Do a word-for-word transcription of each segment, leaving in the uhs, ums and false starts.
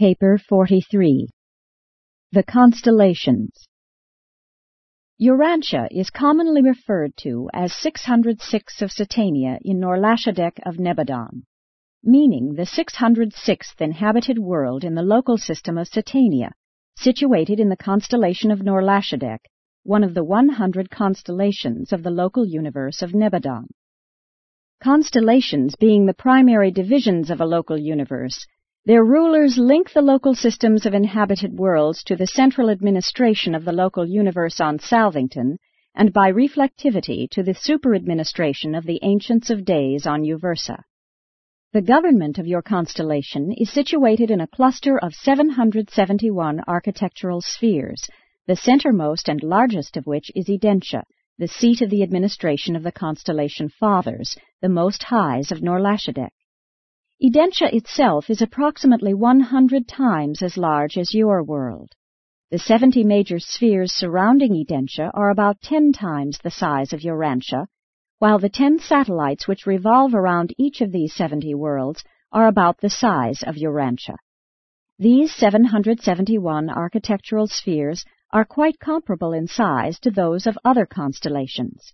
Paper forty-three. The Constellations. Urantia is commonly referred to as six hundred six of Satania in Norlashadek of Nebadon, meaning the six hundred sixth inhabited world in the local system of Satania, situated in the constellation of Norlashadek, one of the one hundred constellations of the local universe of Nebadon. Constellations being the primary divisions of a local universe, their rulers link the local systems of inhabited worlds to the central administration of the local universe on Salvington, and by reflectivity to the super-administration of the Ancients of Days on Uversa. The government of your constellation is situated in a cluster of seven hundred seventy-one architectural spheres, the centermost and largest of which is Edentia, the seat of the administration of the constellation Fathers, the Most Highs of Norlashadek. Edentia itself is approximately one hundred times as large as your world. The seventy major spheres surrounding Edentia are about ten times the size of Urantia, while the ten satellites which revolve around each of these seventy worlds are about the size of Urantia. These seven hundred seventy-one architectural spheres are quite comparable in size to those of other constellations.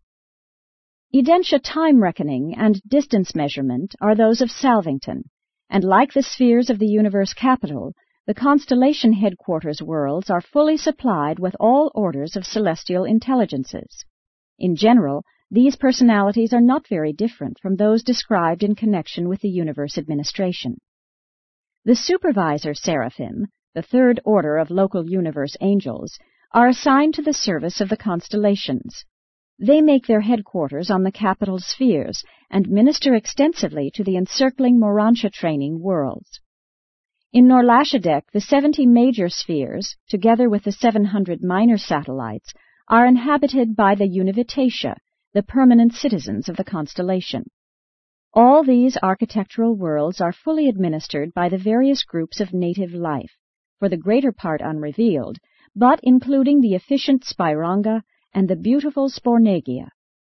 Edentia time reckoning and distance measurement are those of Salvington, and like the spheres of the universe capital, the constellation headquarters worlds are fully supplied with all orders of celestial intelligences. In general, these personalities are not very different from those described in connection with the universe administration. The supervisor seraphim, the third order of local universe angels, are assigned to the service of the constellations. They make their headquarters on the capital spheres and minister extensively to the encircling Morantia training worlds. In Norlashadek, the seventy major spheres, together with the seven hundred minor satellites, are inhabited by the Univitatia, the permanent citizens of the constellation. All these architectural worlds are fully administered by the various groups of native life, for the greater part unrevealed, but including the efficient Spiranga and the beautiful Spornegia.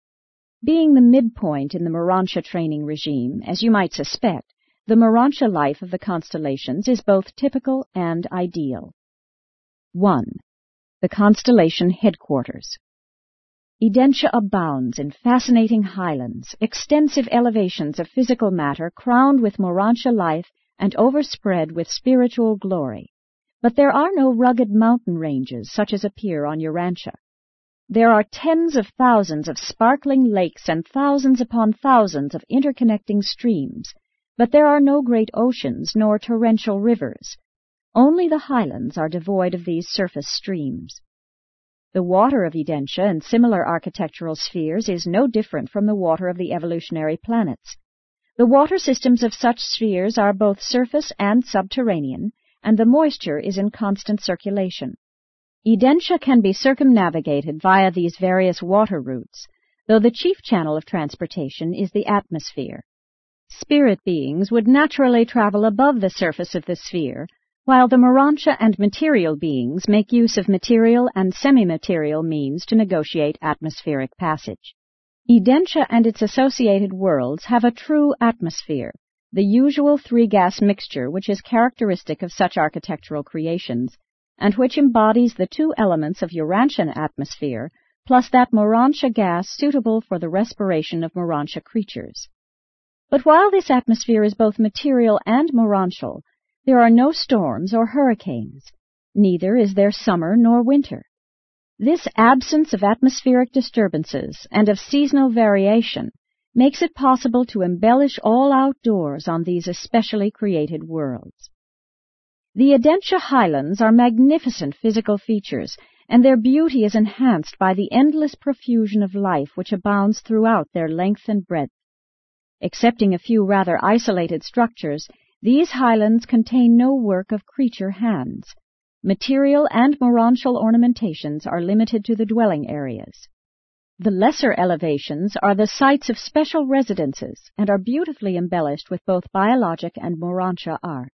Being the midpoint in the Morantia training regime, as you might suspect, the Morantia life of the constellations is both typical and ideal. one. The constellation headquarters. Edentia abounds in fascinating highlands, extensive elevations of physical matter crowned with Morantia life and overspread with spiritual glory. But there are no rugged mountain ranges such as appear on Urantia. There are tens of thousands of sparkling lakes and thousands upon thousands of interconnecting streams, but there are no great oceans nor torrential rivers. Only the highlands are devoid of these surface streams. The water of Edentia and similar architectural spheres is no different from the water of the evolutionary planets. The water systems of such spheres are both surface and subterranean, and the moisture is in constant circulation. Edentia can be circumnavigated via these various water routes, though the chief channel of transportation is the atmosphere. Spirit beings would naturally travel above the surface of the sphere, while the Morantia and material beings make use of material and semi-material means to negotiate atmospheric passage. Edentia and its associated worlds have a true atmosphere, the usual three-gas mixture which is characteristic of such architectural creations, and which embodies the two elements of Urantian atmosphere, plus that Morantia gas suitable for the respiration of Morantia creatures. But while this atmosphere is both material and Morantial, there are no storms or hurricanes. Neither is there summer nor winter. This absence of atmospheric disturbances and of seasonal variation makes it possible to embellish all outdoors on these especially created worlds. The Edentia highlands are magnificent physical features, and their beauty is enhanced by the endless profusion of life which abounds throughout their length and breadth. Excepting a few rather isolated structures, these highlands contain no work of creature hands. Material and Morantial ornamentations are limited to the dwelling areas. The lesser elevations are the sites of special residences and are beautifully embellished with both biologic and Morantia art.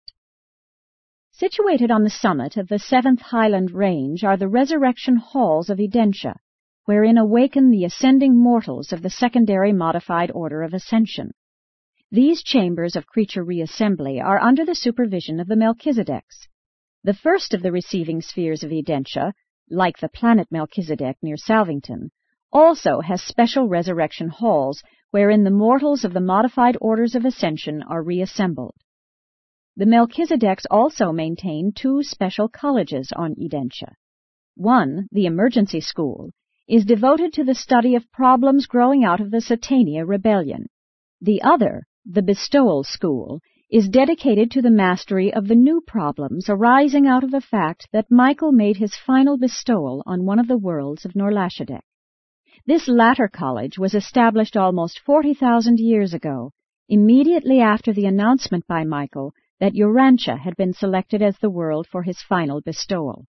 Situated on the summit of the seventh highland range are the resurrection halls of Edentia, wherein awaken the ascending mortals of the secondary modified order of ascension. These chambers of creature reassembly are under the supervision of the Melchizedeks. The first of the receiving spheres of Edentia, like the planet Melchizedek near Salvington, also has special resurrection halls wherein the mortals of the modified orders of ascension are reassembled. The Melchizedeks also maintain two special colleges on Edentia. One, the Emergency School, is devoted to the study of problems growing out of the Satania rebellion. The other, the Bestowal School, is dedicated to the mastery of the new problems arising out of the fact that Michael made his final bestowal on one of the worlds of Norlashadek. This latter college was established almost forty thousand years ago, immediately after the announcement by Michael that Urantia had been selected as the world for his final bestowal.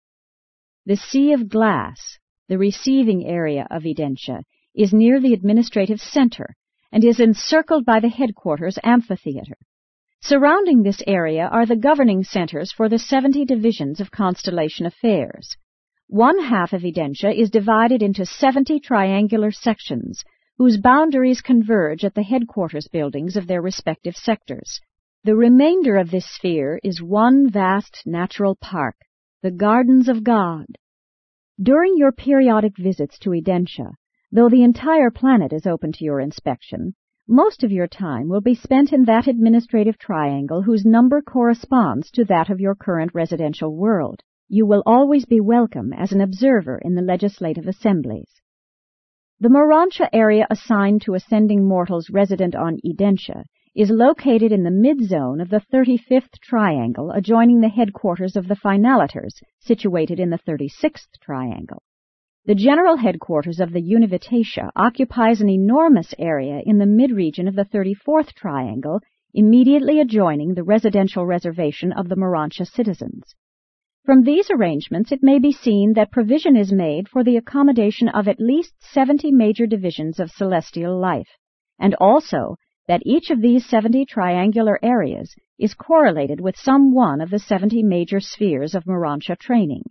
The Sea of Glass, the receiving area of Edentia, is near the administrative center and is encircled by the headquarters amphitheater. Surrounding this area are the governing centers for the seventy divisions of constellation affairs. One half of Edentia is divided into seventy triangular sections, whose boundaries converge at the headquarters buildings of their respective sectors. The remainder of this sphere is one vast natural park, the Gardens of God. During your periodic visits to Edentia, though the entire planet is open to your inspection, most of your time will be spent in that administrative triangle whose number corresponds to that of your current residential world. You will always be welcome as an observer in the legislative assemblies. The Morontia area assigned to ascending mortals resident on Edentia is located in the mid-zone of the thirty-fifth triangle adjoining the headquarters of the Finaliters, situated in the thirty-sixth triangle. The general headquarters of the Univitatia occupies an enormous area in the mid-region of the thirty-fourth triangle, immediately adjoining the residential reservation of the Morontia citizens. From these arrangements it may be seen that provision is made for the accommodation of at least seventy major divisions of celestial life, and also that each of these seventy triangular areas is correlated with some one of the seventy major spheres of Morontia training.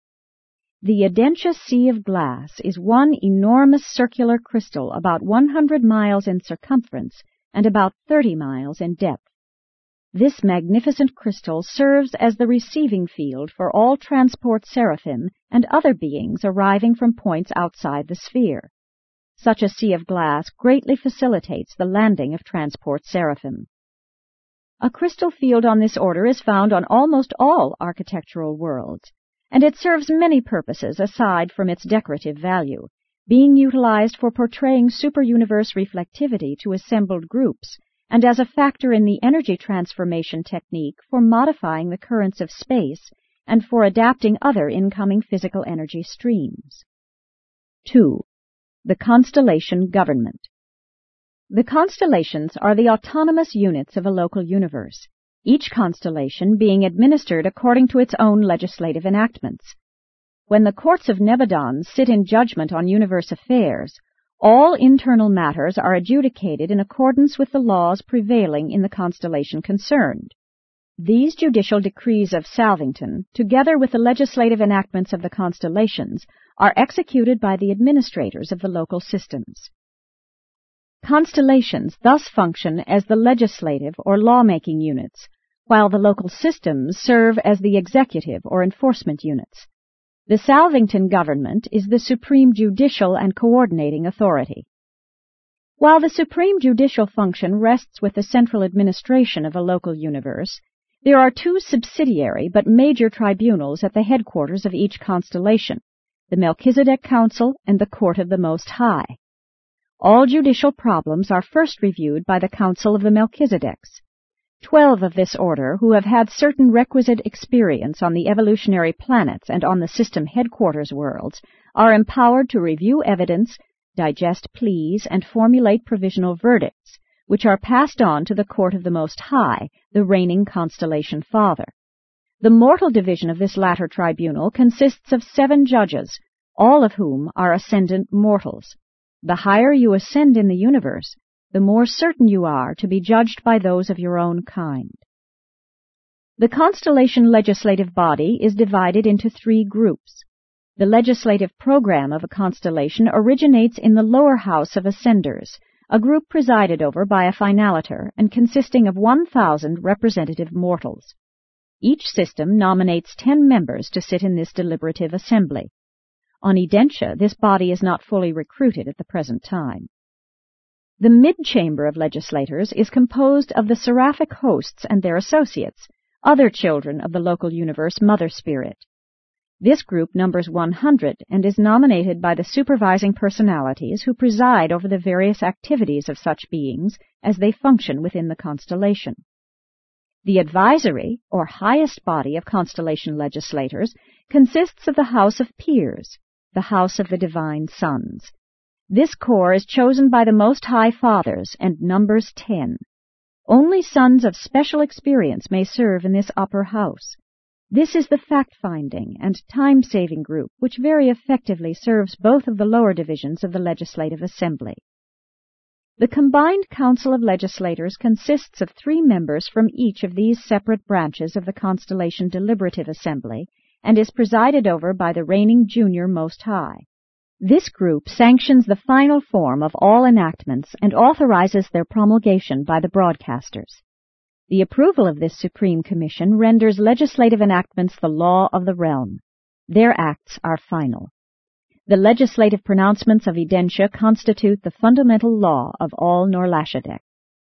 The Edentia Sea of Glass is one enormous circular crystal about one hundred miles in circumference and about thirty miles in depth. This magnificent crystal serves as the receiving field for all transport seraphim and other beings arriving from points outside the sphere. Such a sea of glass greatly facilitates the landing of transport seraphim. A crystal field on this order is found on almost all architectural worlds, and it serves many purposes aside from its decorative value, being utilized for portraying super-universe reflectivity to assembled groups, and as a factor in the energy transformation technique for modifying the currents of space and for adapting other incoming physical energy streams. Two. The Constellation Government. The constellations are the autonomous units of a local universe, each constellation being administered according to its own legislative enactments. When the courts of Nebadon sit in judgment on universe affairs, all internal matters are adjudicated in accordance with the laws prevailing in the constellation concerned. These judicial decrees of Salvington, together with the legislative enactments of the constellations, are executed by the administrators of the local systems. Constellations thus function as the legislative or lawmaking units, while the local systems serve as the executive or enforcement units. The Salvington government is the supreme judicial and coordinating authority. While the supreme judicial function rests with the central administration of a local universe, there are two subsidiary but major tribunals at the headquarters of each constellation, the Melchizedek Council and the Court of the Most High. All judicial problems are first reviewed by the Council of the Melchizedeks. Twelve of this order, who have had certain requisite experience on the evolutionary planets and on the system headquarters worlds, are empowered to review evidence, digest pleas, and formulate provisional verdicts, which are passed on to the Court of the Most High, the reigning constellation father. The mortal division of this latter tribunal consists of seven judges, all of whom are ascendant mortals. The higher you ascend in the universe, the more certain you are to be judged by those of your own kind. The constellation legislative body is divided into three groups. The legislative program of a constellation originates in the lower house of ascenders, a group presided over by a finaliter and consisting of one thousand representative mortals. Each system nominates ten members to sit in this deliberative assembly. On Edentia, this body is not fully recruited at the present time. The mid-chamber of legislators is composed of the seraphic hosts and their associates, other children of the local universe Mother Spirit. This group numbers one hundred and is nominated by the supervising personalities who preside over the various activities of such beings as they function within the constellation. The advisory, or highest body of constellation legislators, consists of the House of Peers, the House of the Divine Sons. This corps is chosen by the Most High Fathers and numbers ten. Only sons of special experience may serve in this upper house. This is the fact-finding and time-saving group which very effectively serves both of the lower divisions of the Legislative Assembly. The combined Council of Legislators consists of three members from each of these separate branches of the Constellation Deliberative Assembly and is presided over by the reigning Junior Most High. This group sanctions the final form of all enactments and authorizes their promulgation by the broadcasters. The approval of this Supreme Commission renders legislative enactments the law of the realm. Their acts are final. The legislative pronouncements of Edentia constitute the fundamental law of all Norlashadek.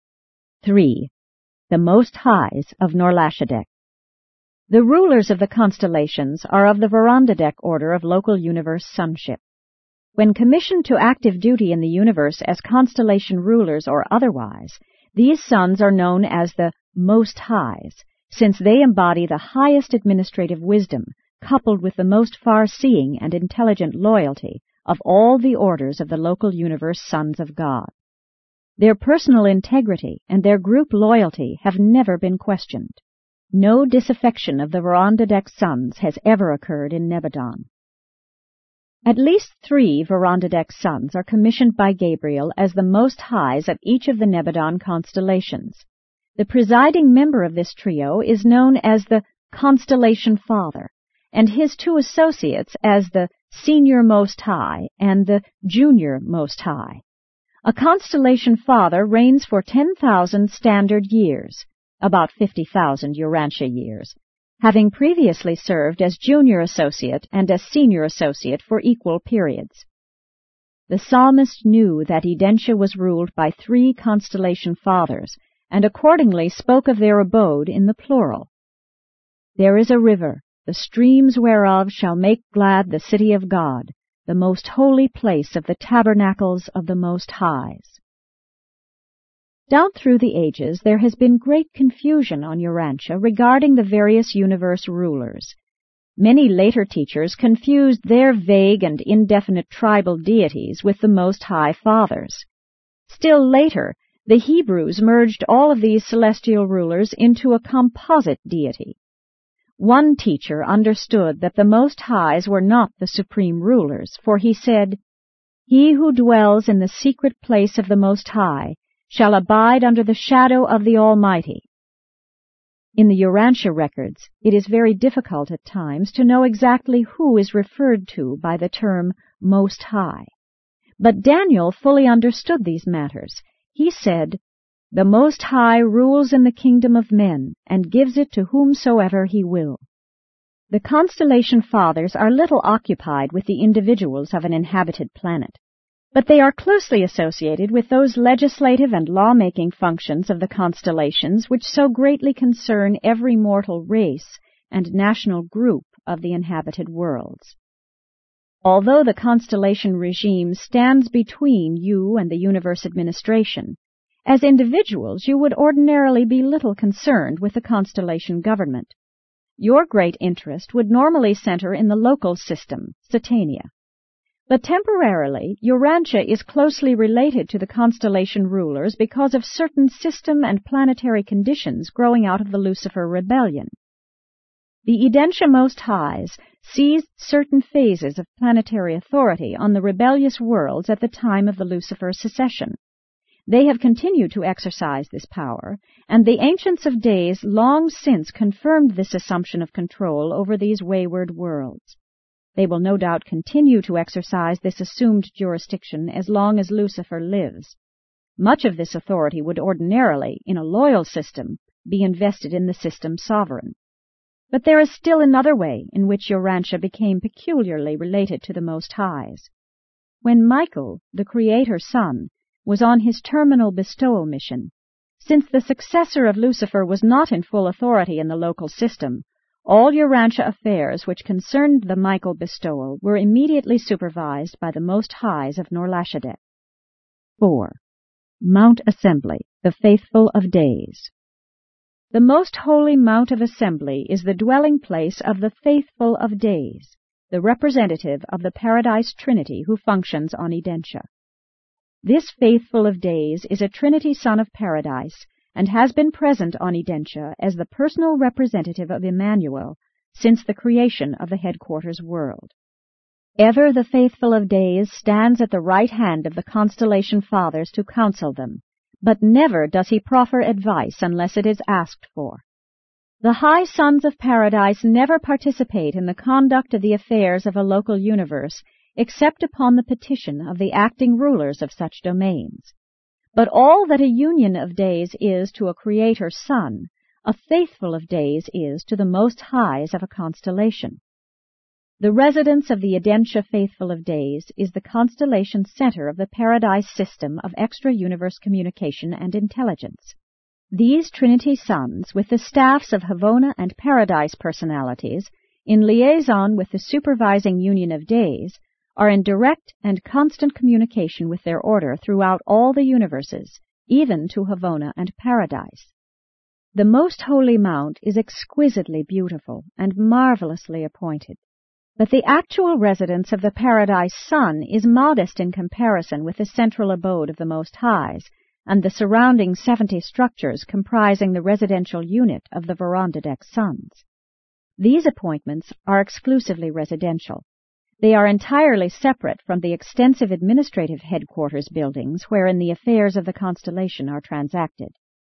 three. The Most Highs of Norlashadek. The rulers of the constellations are of the Verandadek order of local universe sonship. When commissioned to active duty in the universe as constellation rulers or otherwise, these sons are known as the Most Highs, since they embody the highest administrative wisdom, coupled with the most far-seeing and intelligent loyalty of all the orders of the local universe sons of God. Their personal integrity and their group loyalty have never been questioned. No disaffection of the Verandadek sons has ever occurred in Nebadon. At least three Verandadek sons are commissioned by Gabriel as the Most Highs of each of the Nebadon constellations. The presiding member of this trio is known as the Constellation Father, and his two associates as the Senior Most High and the Junior Most High. A Constellation Father reigns for ten thousand standard years, about fifty thousand Urantia years, having previously served as Junior Associate and as Senior Associate for equal periods. The psalmist knew that Edentia was ruled by three Constellation Fathers, and accordingly spoke of their abode in the plural. There is a river, the streams whereof shall make glad the city of God, the most holy place of the tabernacles of the Most Highs. Down through the ages there has been great confusion on Urantia regarding the various universe rulers. Many later teachers confused their vague and indefinite tribal deities with the Most High Fathers. Still later, the Hebrews merged all of these celestial rulers into a composite deity. One teacher understood that the Most Highs were not the supreme rulers, for he said, "He who dwells in the secret place of the Most High shall abide under the shadow of the Almighty." In the Urantia records, it is very difficult at times to know exactly who is referred to by the term Most High. But Daniel fully understood these matters. He said, "The Most High rules in the kingdom of men, and gives it to whomsoever he will." The Constellation Fathers are little occupied with the individuals of an inhabited planet, but they are closely associated with those legislative and law-making functions of the constellations which so greatly concern every mortal race and national group of the inhabited worlds. Although the constellation regime stands between you and the universe administration, as individuals you would ordinarily be little concerned with the constellation government. Your great interest would normally center in the local system, Satania. But temporarily, Urantia is closely related to the constellation rulers because of certain system and planetary conditions growing out of the Lucifer rebellion. The Edentia Most Highs seized certain phases of planetary authority on the rebellious worlds at the time of the Lucifer secession. They have continued to exercise this power, and the Ancients of Days long since confirmed this assumption of control over these wayward worlds. They will no doubt continue to exercise this assumed jurisdiction as long as Lucifer lives. Much of this authority would ordinarily, in a loyal system, be invested in the system sovereign. But there is still another way in which Urantia became peculiarly related to the Most Highs. When Michael, the Creator's son, was on his terminal bestowal mission, since the successor of Lucifer was not in full authority in the local system, all Urantia affairs which concerned the Michael bestowal were immediately supervised by the Most Highs of Nor-Lashadek. four. Mount Assembly, the Faithful of Days. The most holy Mount of Assembly is the dwelling place of the Faithful of Days, the representative of the Paradise Trinity who functions on Edentia. This Faithful of Days is a Trinity Son of Paradise, and has been present on Edentia as the personal representative of Emmanuel since the creation of the headquarters world. Ever the Faithful of Days stands at the right hand of the Constellation Fathers to counsel them, but never does he proffer advice unless it is asked for. The High Sons of Paradise never participate in the conduct of the affairs of a local universe except upon the petition of the acting rulers of such domains. But all that a union of days is to a Creator's Son, a Faithful of Days is to the Most Highs of a constellation. The residence of the Edentia Faithful of Days is the constellation center of the Paradise system of extra-universe communication and intelligence. These Trinity Sons, with the staffs of Havona and Paradise personalities, in liaison with the supervising Union of Days, are in direct and constant communication with their order throughout all the universes, even to Havona and Paradise. The Most Holy Mount is exquisitely beautiful and marvelously appointed, but the actual residence of the Paradise Sun is modest in comparison with the central abode of the Most Highs and the surrounding seventy structures comprising the residential unit of the Verondadek Sons. These appointments are exclusively residential. They are entirely separate from the extensive administrative headquarters buildings wherein the affairs of the constellation are transacted.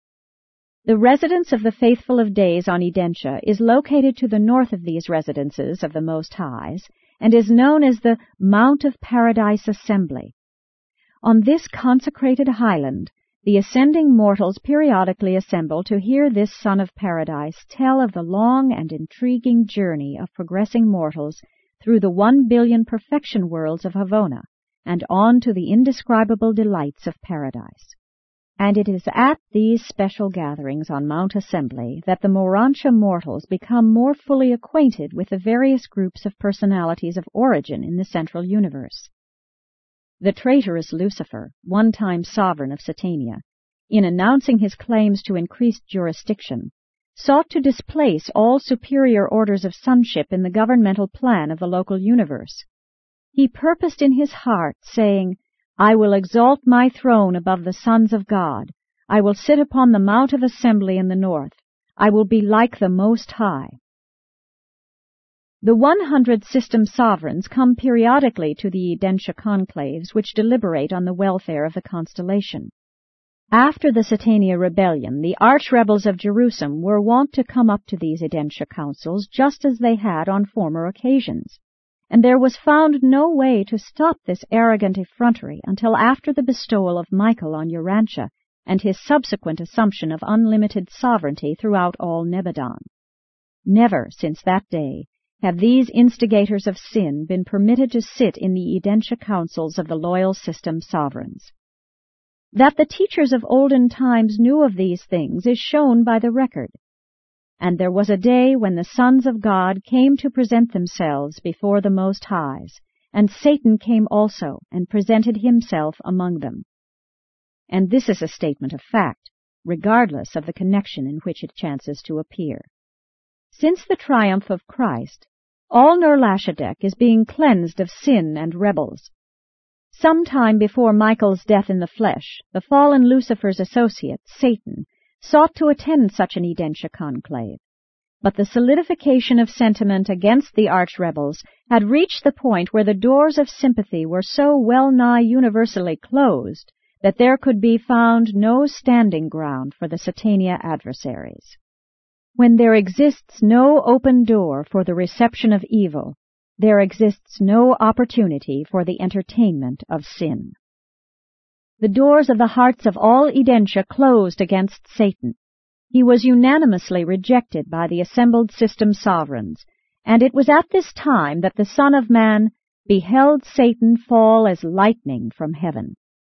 The residence of the Faithful of Days on Edentia is located to the north of these residences of the Most Highs, and is known as the Mount of Paradise Assembly. On this consecrated highland, the ascending mortals periodically assemble to hear this Son of Paradise tell of the long and intriguing journey of progressing mortals through the one billion perfection worlds of Havona, and on to the indescribable delights of Paradise. And it is at these special gatherings on Mount Assembly that the Morantia mortals become more fully acquainted with the various groups of personalities of origin in the central universe. The traitorous Lucifer, one-time sovereign of Satania, in announcing his claims to increased jurisdiction, sought to displace all superior orders of sonship in the governmental plan of the local universe. He purposed in his heart, saying, "I will exalt my throne above the sons of God. I will sit upon the Mount of Assembly in the north. I will be like the Most High." The one hundred system sovereigns come periodically to the Edentia conclaves which deliberate on the welfare of the constellation. After the Satania rebellion, the arch-rebels of Jerusalem were wont to come up to these Edentia councils just as they had on former occasions, and there was found no way to stop this arrogant effrontery until after the bestowal of Michael on Urantia and his subsequent assumption of unlimited sovereignty throughout all Nebadon. Never since that day have these instigators of sin been permitted to sit in the Edentia councils of the loyal system sovereigns. That the teachers of olden times knew of these things is shown by the record. And there was a day when the sons of God came to present themselves before the Most Highs, and Satan came also and presented himself among them. And this is a statement of fact, regardless of the connection in which it chances to appear. Since the triumph of Christ, all Nor-Lashadek is being cleansed of sin and rebels. Some time before Michael's death in the flesh, the fallen Lucifer's associate, Satan, sought to attend such an Edentia conclave. But the solidification of sentiment against the arch-rebels had reached the point where the doors of sympathy were so well-nigh universally closed that there could be found no standing ground for the Satania adversaries. When there exists no open door for the reception of evil, there exists no opportunity for the entertainment of sin. The doors of the hearts of all Edentia closed against Satan. He was unanimously rejected by the assembled system sovereigns, and it was at this time that the Son of Man beheld Satan fall as lightning from heaven.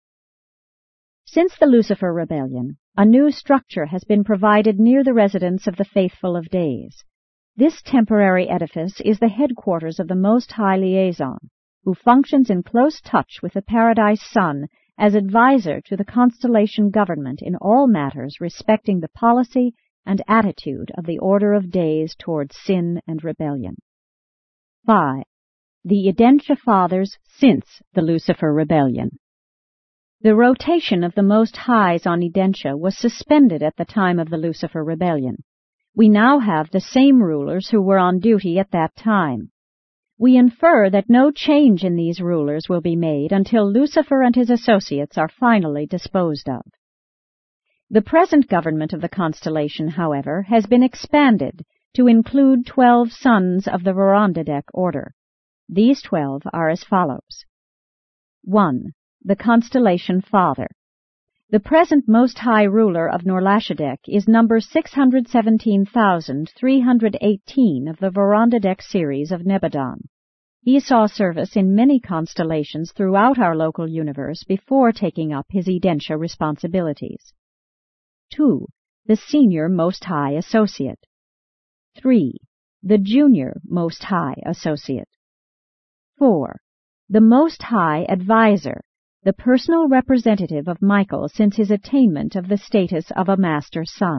Since the Lucifer Rebellion, a new structure has been provided near the residence of the Faithful of Days. This temporary edifice is the headquarters of the Most High Liaison, who functions in close touch with the Paradise Sun as advisor to the constellation government in all matters respecting the policy and attitude of the Order of Days towards sin and rebellion. five. The Edentia Fathers since the Lucifer Rebellion. The rotation of the Most Highs on Edentia was suspended at the time of the Lucifer Rebellion. We now have the same rulers who were on duty at that time. We infer that no change in these rulers will be made until Lucifer and his associates are finally disposed of. The present government of the constellation, however, has been expanded to include twelve sons of the Verandadek order. These twelve are as follows. one. The Constellation Father. The present Most High Ruler of Norlashadek is number six hundred seventeen thousand three hundred eighteen of the Verandadek series of Nebadon. He saw service in many constellations throughout our local universe before taking up his Edentia responsibilities. two. The Senior Most High Associate. three. The Junior Most High Associate. four. The Most High Advisor, the personal representative of Michael since his attainment of the status of a Master Son.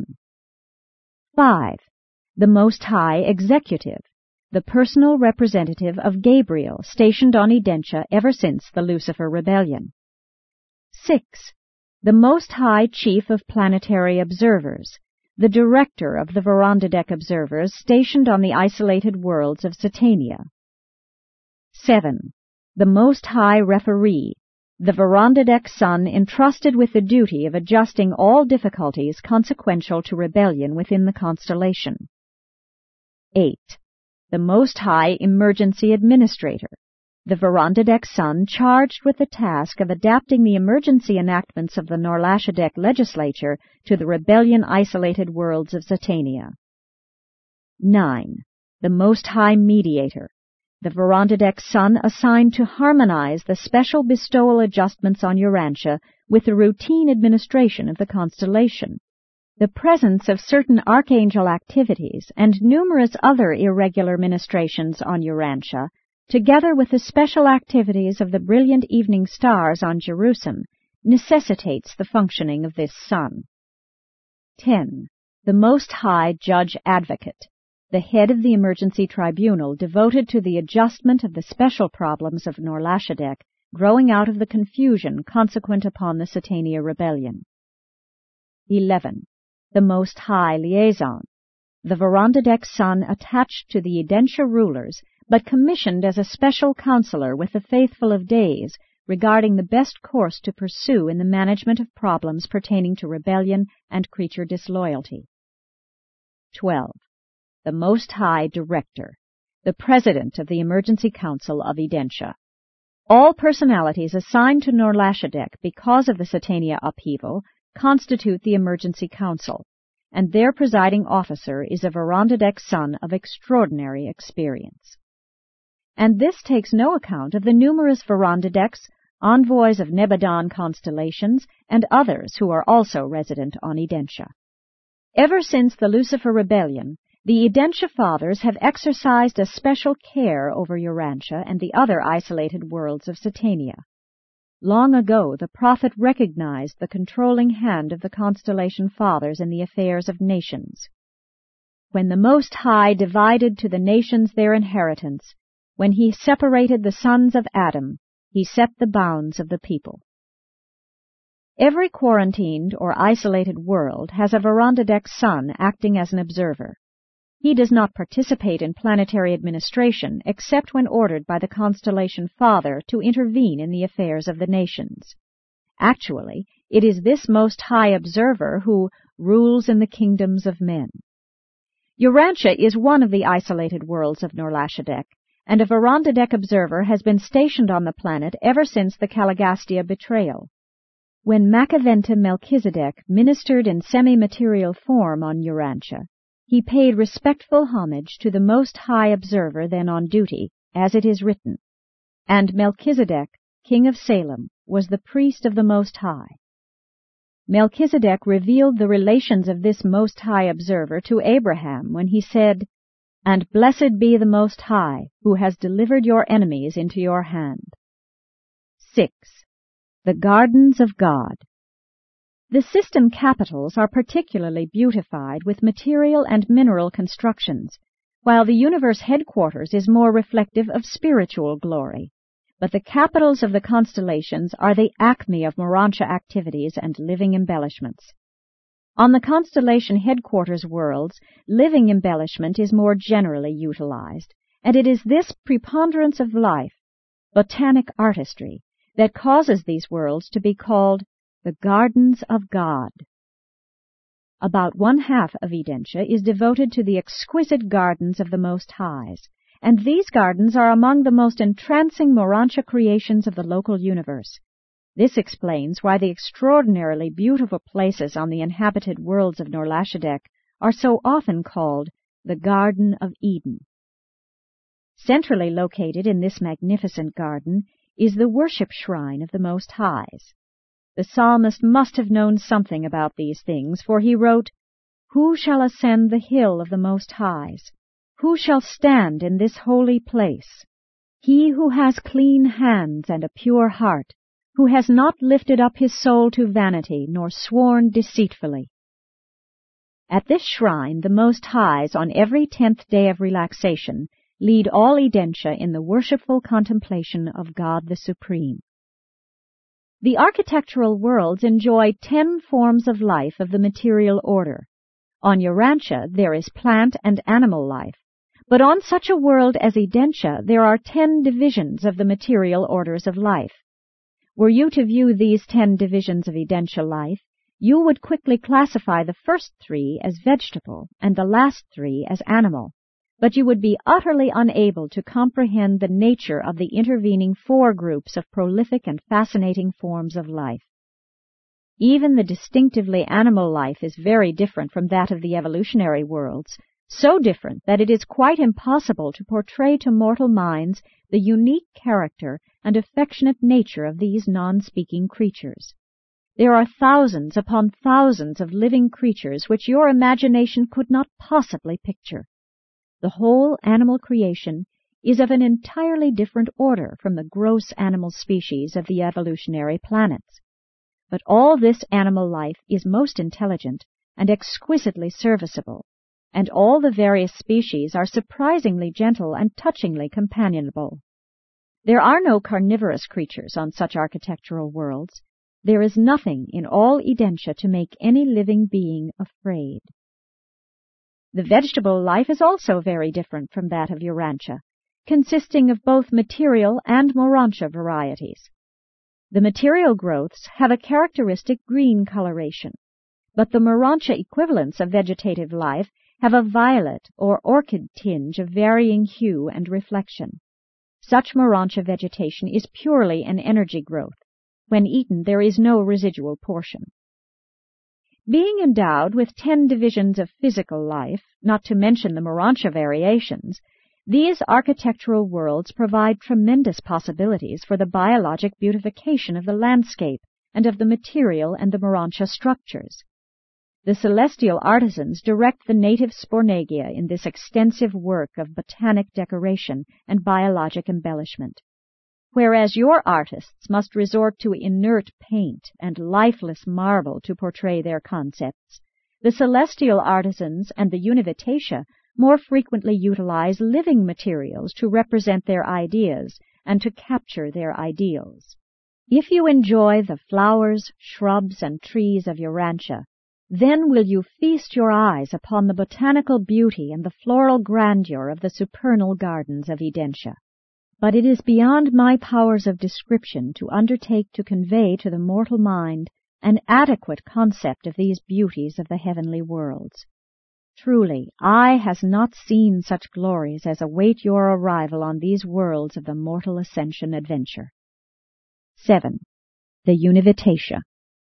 five. The Most High Executive, the personal representative of Gabriel stationed on Edentia ever since the Lucifer Rebellion. six. The Most High Chief of Planetary Observers, the director of the Verandadek Observers stationed on the isolated worlds of Satania. seven. The Most High Referee, the Verandadek Sun entrusted with the duty of adjusting all difficulties consequential to rebellion within the constellation. eight. The Most High Emergency Administrator, the Verandadek Sun charged with the task of adapting the emergency enactments of the Norlashadek legislature to the rebellion-isolated worlds of Satania. nine. The Most High Mediator, the Verandadek Sun assigned to harmonize the special bestowal adjustments on Urantia with the routine administration of the constellation. The presence of certain archangel activities and numerous other irregular ministrations on Urantia, together with the special activities of the brilliant evening stars on Jerusalem, necessitates the functioning of this sun. ten. The Most High Judge Advocate, the head of the emergency tribunal devoted to the adjustment of the special problems of Norlashadek growing out of the confusion consequent upon the Satania Rebellion. eleven. The Most High Liaison, the Verandadek Sun attached to the Edentia rulers, but commissioned as a special counselor with the Faithful of Days regarding the best course to pursue in the management of problems pertaining to rebellion and creature disloyalty. twelve. The Most High Director, the President of the Emergency Council of Edentia. All personalities assigned to Norlashadek because of the Satania upheaval constitute the Emergency Council, and their presiding officer is a Verandadek Sun of extraordinary experience. And this takes no account of the numerous Verandadeks, envoys of Nebadon constellations, and others who are also resident on Edentia. Ever since the Lucifer Rebellion, the Edentia Fathers have exercised a special care over Urantia and the other isolated worlds of Satania. Long ago, the prophet recognized the controlling hand of the Constellation Fathers in the affairs of nations. When the Most High divided to the nations their inheritance, when he separated the sons of Adam, he set the bounds of the people. Every quarantined or isolated world has a Verandadek Sun acting as an observer. He does not participate in planetary administration except when ordered by the Constellation Father to intervene in the affairs of the nations. Actually, it is this Most High Observer who rules in the kingdoms of men. Urantia is one of the isolated worlds of Norlashadek, and a Verandadek observer has been stationed on the planet ever since the Caligastia betrayal. When Macaventa Melchizedek ministered in semi-material form on Urantia, he paid respectful homage to the Most High Observer then on duty, as it is written, "And Melchizedek, king of Salem, was the priest of the Most High." Melchizedek revealed the relations of this Most High Observer to Abraham when he said, "And blessed be the Most High, who has delivered your enemies into your hand." Six. The Gardens of God. The system capitals are particularly beautified with material and mineral constructions, while the universe headquarters is more reflective of spiritual glory. But the capitals of the constellations are the acme of Morontia activities and living embellishments. On the constellation headquarters worlds, living embellishment is more generally utilized, and it is this preponderance of life, botanic artistry, that causes these worlds to be called the Gardens of God. About one-half of Edentia is devoted to the exquisite gardens of the Most Highs, and these gardens are among the most entrancing Morontia creations of the local universe. This explains why the extraordinarily beautiful places on the inhabited worlds of Norlashadek are so often called the Garden of Eden. Centrally located in this magnificent garden is the worship shrine of the Most Highs. The psalmist must have known something about these things, for he wrote, "Who shall ascend the hill of the Most Highs? Who shall stand in this holy place? He who has clean hands and a pure heart, who has not lifted up his soul to vanity, nor sworn deceitfully." At this shrine the Most Highs, on every tenth day of relaxation, lead all Edentia in the worshipful contemplation of God the Supreme. The architectural worlds enjoy ten forms of life of the material order. On Urantia there is plant and animal life, but on such a world as Edentia there are ten divisions of the material orders of life. Were you to view these ten divisions of Edentia life, you would quickly classify the first three as vegetable and the last three as animal, but you would be utterly unable to comprehend the nature of the intervening four groups of prolific and fascinating forms of life. Even the distinctively animal life is very different from that of the evolutionary worlds, so different that it is quite impossible to portray to mortal minds the unique character and affectionate nature of these non-speaking creatures. There are thousands upon thousands of living creatures which your imagination could not possibly picture. The whole animal creation is of an entirely different order from the gross animal species of the evolutionary planets. But all this animal life is most intelligent and exquisitely serviceable, and all the various species are surprisingly gentle and touchingly companionable. There are no carnivorous creatures on such architectural worlds. There is nothing in all Edentia to make any living being afraid. The vegetable life is also very different from that of Urantia, consisting of both material and Morontia varieties. The material growths have a characteristic green coloration, but the Morontia equivalents of vegetative life have a violet or orchid tinge of varying hue and reflection. Such Morontia vegetation is purely an energy growth. When eaten, there is no residual portion. Being endowed with ten divisions of physical life, not to mention the Morontia variations, these architectural worlds provide tremendous possibilities for the biologic beautification of the landscape and of the material and the Morontia structures. The celestial artisans direct the native Spornagia in this extensive work of botanic decoration and biologic embellishment. Whereas your artists must resort to inert paint and lifeless marble to portray their concepts, the celestial artisans and the Univitatia more frequently utilize living materials to represent their ideas and to capture their ideals. If you enjoy the flowers, shrubs, and trees of Urantia, then will you feast your eyes upon the botanical beauty and the floral grandeur of the supernal gardens of Edentia. But it is beyond my powers of description to undertake to convey to the mortal mind an adequate concept of these beauties of the heavenly worlds. Truly, eye has not seen such glories as await your arrival on these worlds of the mortal ascension adventure. Seven. The Univitatia.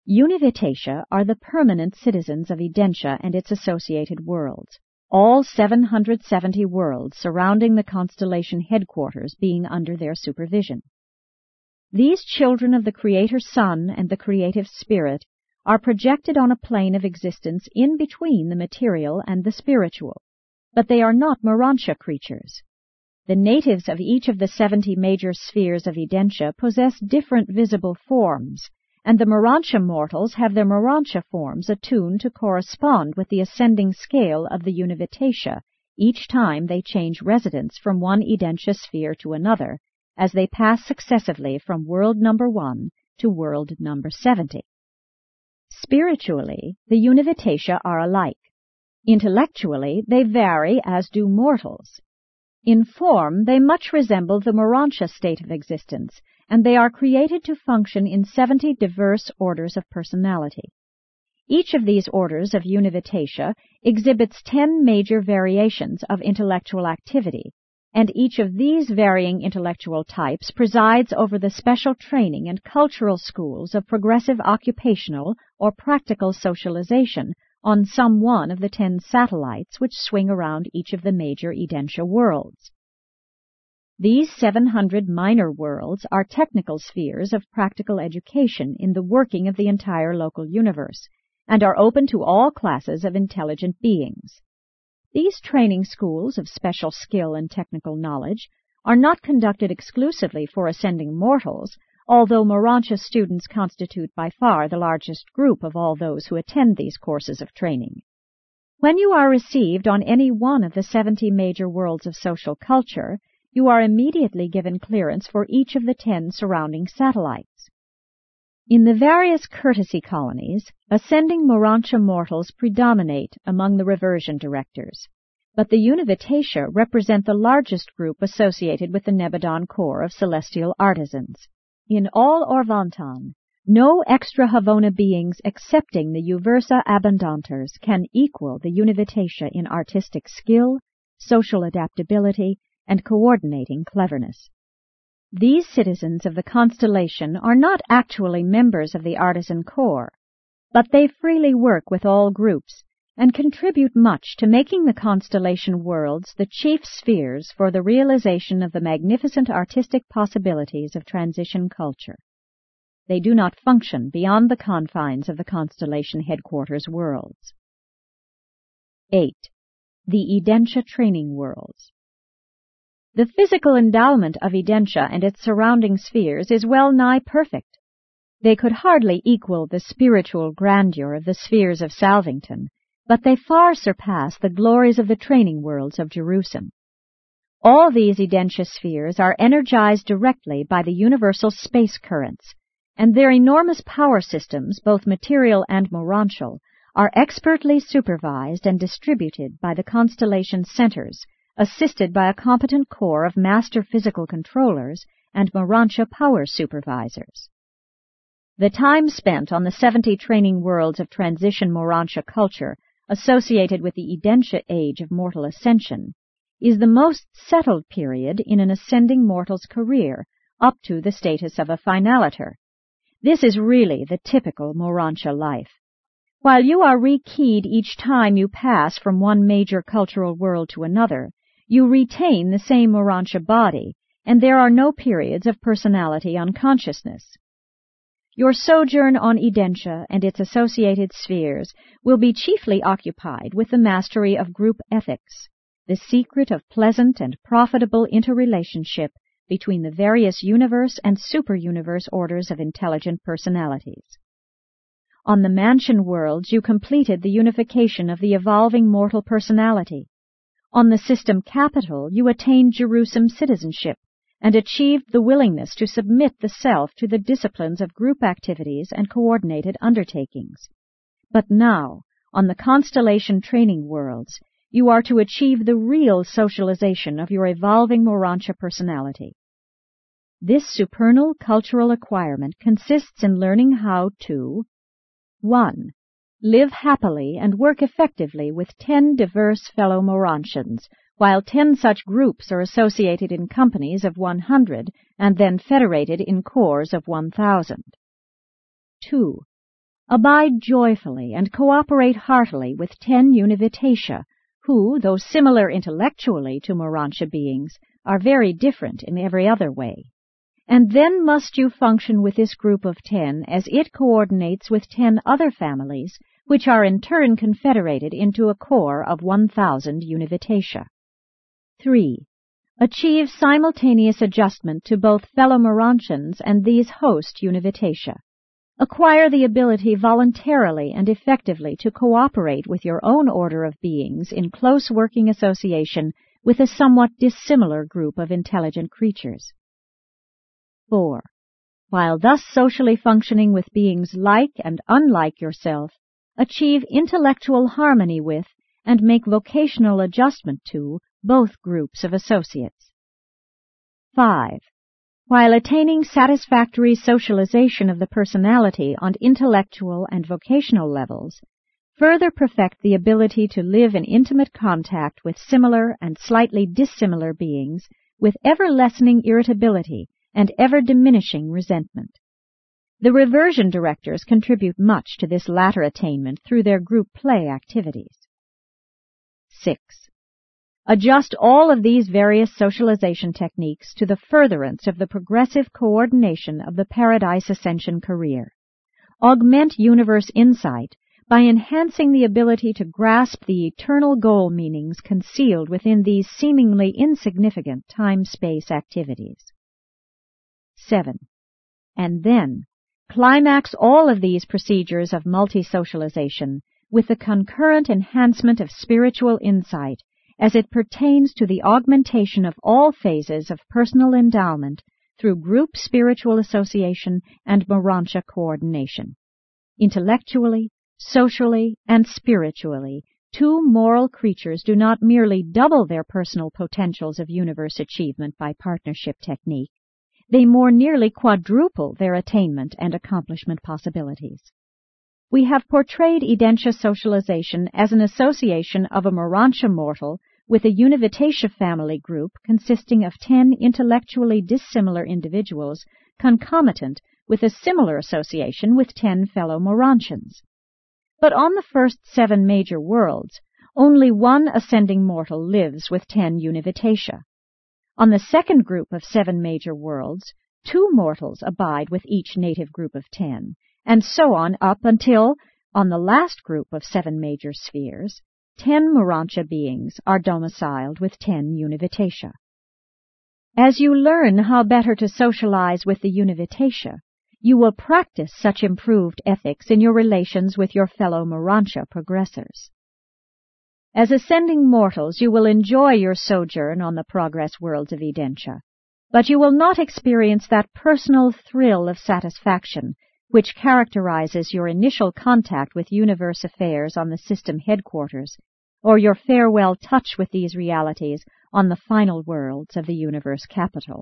Univitatia are the permanent citizens of Edentia and its associated worlds, all seven hundred seventy worlds surrounding the constellation headquarters being under their supervision. These children of the Creator Sun and the Creative Spirit are projected on a plane of existence in between the material and the spiritual, but they are not Morontia creatures. The natives of each of the seventy major spheres of Edentia possess different visible forms, and the Morontia mortals have their Morontia forms attuned to correspond with the ascending scale of the Univitatia each time they change residence from one Edentia sphere to another, as they pass successively from world number one to world number seventy. Spiritually, the Univitatia are alike. Intellectually, they vary as do mortals. In form, they much resemble the Morontia state of existence, and they are created to function in seventy diverse orders of personality. Each of these orders of Univitatia exhibits ten major variations of intellectual activity, and each of these varying intellectual types presides over the special training and cultural schools of progressive occupational or practical socialization on some one of the ten satellites which swing around each of the major Edentia worlds. These seven hundred minor worlds are technical spheres of practical education in the working of the entire local universe, and are open to all classes of intelligent beings. These training schools of special skill and technical knowledge are not conducted exclusively for ascending mortals, although Morontia students constitute by far the largest group of all those who attend these courses of training. When you are received on any one of the seventy major worlds of social culture, you are immediately given clearance for each of the ten surrounding satellites. In the various courtesy colonies, ascending Morontia mortals predominate among the reversion directors, but the Univitatia represent the largest group associated with the Nebadon Corps of celestial artisans. In all Orvantan, no extra Havona beings excepting the Uversa Abundanters can equal the Univitatia in artistic skill, social adaptability, and coordinating cleverness. These citizens of the constellation are not actually members of the artisan corps, but they freely work with all groups and contribute much to making the constellation worlds the chief spheres for the realization of the magnificent artistic possibilities of transition culture. They do not function beyond the confines of the constellation headquarters worlds. eight. The Edentia Training Worlds. The physical endowment of Edentia and its surrounding spheres is well nigh perfect. They could hardly equal the spiritual grandeur of the spheres of Salvington, but they far surpass the glories of the training worlds of Jerusalem. All these Edentia spheres are energized directly by the universal space currents, and their enormous power systems, both material and morontial, are expertly supervised and distributed by the constellation centers, assisted by a competent corps of master physical controllers and Morontia power supervisors. The time spent on the seventy training worlds of transition Morontia culture associated with the Edentia age of mortal ascension is the most settled period in an ascending mortal's career up to the status of a finaliter. This is really the typical Morontia life. While you are rekeyed each time you pass from one major cultural world to another, you retain the same Morontia body, and there are no periods of personality unconsciousness. Your sojourn on Edentia and its associated spheres will be chiefly occupied with the mastery of group ethics, the secret of pleasant and profitable interrelationship between the various universe and super-universe orders of intelligent personalities. On the mansion worlds you completed the unification of the evolving mortal personality. On the system capital you attained Jerusalem citizenship and achieved the willingness to submit the self to the disciplines of group activities and coordinated undertakings. But now, on the constellation training worlds, you are to achieve the real socialization of your evolving Morontia personality. This supernal cultural acquirement consists in learning how to one. Live happily and work effectively with ten diverse fellow Morontians, while ten such groups are associated in companies of one hundred and then federated in corps of one thousand. Two. Abide joyfully and cooperate heartily with ten Univitatia, who, though similar intellectually to Morantia beings, are very different in every other way. And then must you function with this group of ten as it coordinates with ten other families, which are in turn confederated into a core of one thousand Univitatia. three. Achieve simultaneous adjustment to both fellow Morantians and these host Univitatia. Acquire the ability voluntarily and effectively to cooperate with your own order of beings in close working association with a somewhat dissimilar group of intelligent creatures. four. While thus socially functioning with beings like and unlike yourself, achieve intellectual harmony with and make vocational adjustment to both groups of associates. five. While attaining satisfactory socialization of the personality on intellectual and vocational levels, further perfect the ability to live in intimate contact with similar and slightly dissimilar beings with ever-lessening irritability and ever-diminishing resentment. The reversion directors contribute much to this latter attainment through their group play activities. six. Adjust all of these various socialization techniques to the furtherance of the progressive coordination of the Paradise Ascension career. Augment universe insight by enhancing the ability to grasp the eternal goal meanings concealed within these seemingly insignificant time-space activities. seven. And then, climax all of these procedures of multi-socialization with the concurrent enhancement of spiritual insight as it pertains to the augmentation of all phases of personal endowment through group spiritual association and Morantia coordination. Intellectually, socially, and spiritually, two moral creatures do not merely double their personal potentials of universe achievement by partnership technique, they more nearly quadruple their attainment and accomplishment possibilities. We have portrayed Edentia socialization as an association of a Morantia mortal with a Univitatia family group consisting of ten intellectually dissimilar individuals concomitant with a similar association with ten fellow Morantians. But on the first seven major worlds, only one ascending mortal lives with ten Univitatia. On the second group of seven major worlds, two mortals abide with each native group of ten, and so on up until, on the last group of seven major spheres, ten Morantia beings are domiciled with ten Univitatia. As you learn how better to socialize with the Univitatia, you will practice such improved ethics in your relations with your fellow Morantia progressors. As ascending mortals, you will enjoy your sojourn on the progress worlds of Edentia, but you will not experience that personal thrill of satisfaction which characterizes your initial contact with universe affairs on the system headquarters, or your farewell touch with these realities on the final worlds of the universe capital.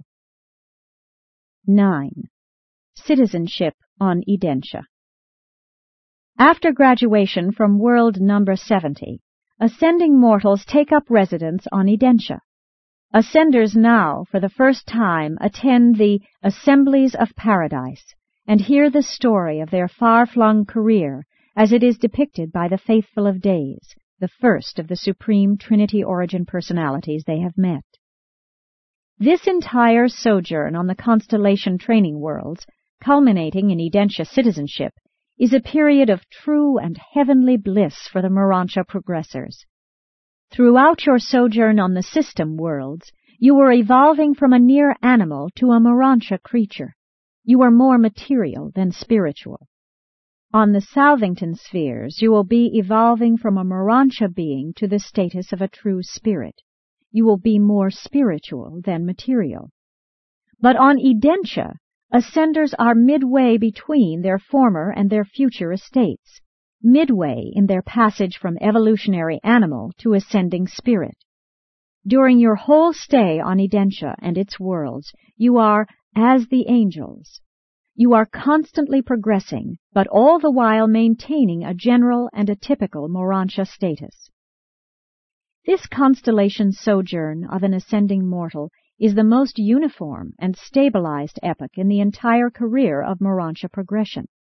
nine. Citizenship on Edentia. After graduation from world number seventy, ascending mortals take up residence on Edentia. Ascenders now, for the first time, attend the Assemblies of Paradise, and hear the story of their far-flung career as it is depicted by the Faithful of Days, the first of the Supreme Trinity Origin personalities they have met. This entire sojourn on the constellation training worlds, culminating in Edentia citizenship, is a period of true and heavenly bliss for the Morantia progressors. Throughout your sojourn on the system worlds, you were evolving from a near animal to a Morantia creature. You are more material than spiritual. On the Southington spheres, you will be evolving from a Morantia being to the status of a true spirit. You will be more spiritual than material. But on Edentia, ascenders are midway between their former and their future estates, midway in their passage from evolutionary animal to ascending spirit. During your whole stay on Edentia and its worlds, you are as the angels. You are constantly progressing, but all the while maintaining a general and a typical Morantia status. This constellation sojourn of an ascending mortal is the most uniform and stabilized epoch in the entire career of Morantia progression.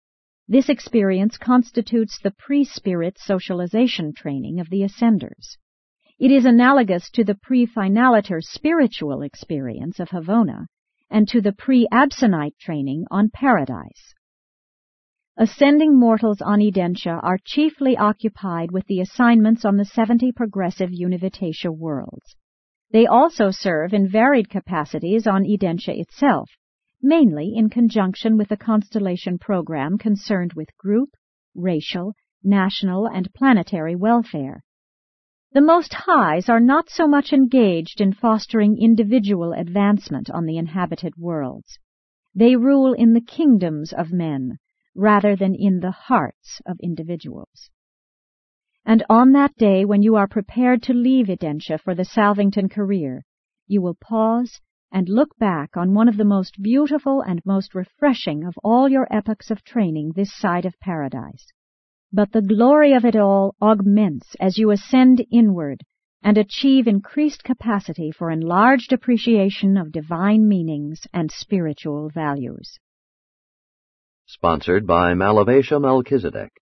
This experience constitutes the pre-spirit socialization training of the ascenders. It is analogous to the pre-finaliter spiritual experience of Havona and to the pre-absonite training on Paradise. Ascending mortals on Edentia are chiefly occupied with the assignments on the seventy progressive Univitation worlds. They also serve in varied capacities on Edentia itself, mainly in conjunction with the constellation program concerned with group, racial, national, and planetary welfare. The Most Highs are not so much engaged in fostering individual advancement on the inhabited worlds. They rule in the kingdoms of men, rather than in the hearts of individuals. And on that day when you are prepared to leave Edentia for the Salvington career, you will pause and look back on one of the most beautiful and most refreshing of all your epochs of training this side of Paradise. But the glory of it all augments as you ascend inward and achieve increased capacity for enlarged appreciation of divine meanings and spiritual values. Sponsored by Malavesha Melchizedek.